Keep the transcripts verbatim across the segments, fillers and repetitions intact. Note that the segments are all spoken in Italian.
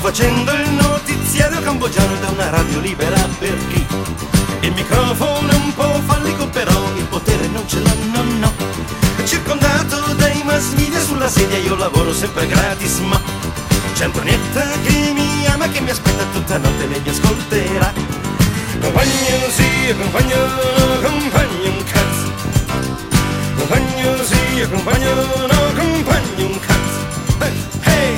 facendo il notiziario cambogiano da una radio libera per chi il microfono è un po' fallico, però il potere non ce l'hanno, no. Circondato dai mass media sulla sedia io lavoro sempre gratis, ma c'è Antonietta che mi ama, che mi aspetta tutta notte e mi ascolterà. Compagno sì, compagno no, compagno un cazzo. Compagno sì, compagno no, compagno un cazzo. Hey, hey.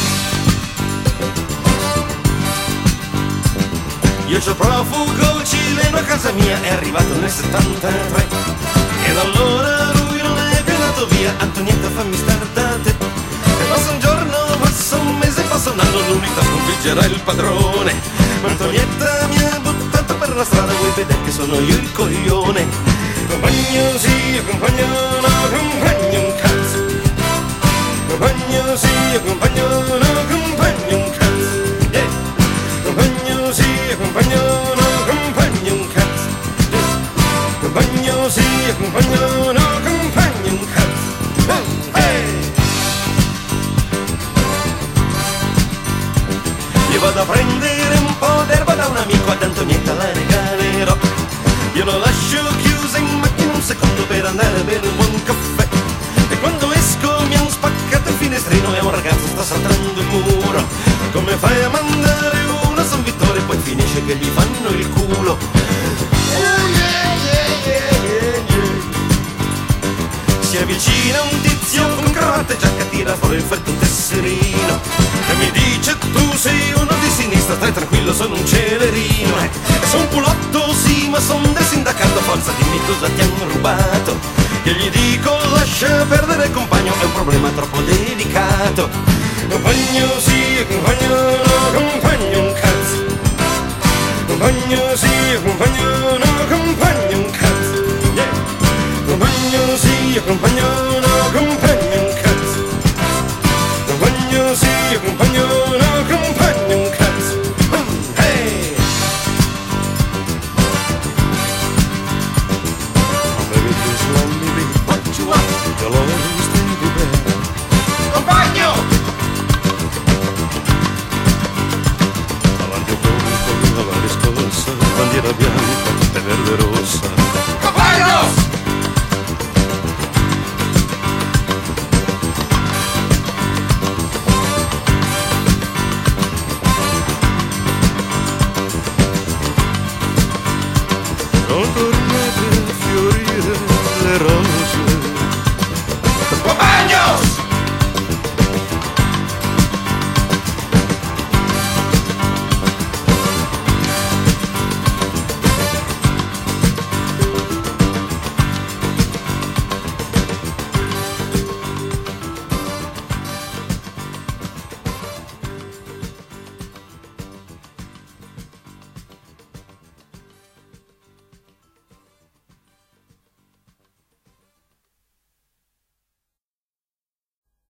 Io c'ho profugo cileno a casa mia, è arrivato nel settantatré. Ed allora lui non è più andato via. Antonietta, fammi star da te. E passa un giorno, passa un mese, passa un anno, l'unità sconfiggerà il padrone. Ma Antonietta mi ha buttato per la strada, vuoi vedere che sono io il coglione. Compagno sì, compagno no, compagno un cazzo. Compagno sì, compagno no, compagno un cazzo. Yeah. Compagno sì, compagno no, compagno un cazzo. Yeah. Compagno sì, compagno no, compagno un cazzo. Oh, hey. Io vado a prendere un po' d'erba da un amico, ad Antonietta la regalerò. Io lo lascio chiusa in macchina un secondo per andare a bere un buon caffè. E quando esco mi hanno spaccato il finestrino e un ragazzo sta saltando il muro. Come fai a mandare uno a San Vittore e poi finisce che gli fanno il culo? Oh yeah, yeah, yeah, yeah, yeah. Si avvicina un tizio con cravatta e giacca, tira fuori il freddo un tesserino e mi dice: tu sei uno di sinistra, stai tranquillo, sono un celerino. E sono un pulotto, sì, ma son del sindacato, forza dimmi cosa ti hanno rubato. Io gli dico: lascia perdere compagno, è un problema troppo delicato. Compagno sì, compagno no, compagno un cazzo. Compagno sì, compagno no, compagno un cazzo. Yeah. Compagno sì, compagno no, compagno un cazzo. Compagno sì, compagno no, compagno un cazzo. Oh, hey. Baby, just let me be what you want. You'll always be there. Compagno! Avanti un po', con la riscossa, bandiera bianca e verde rossa. Compagno!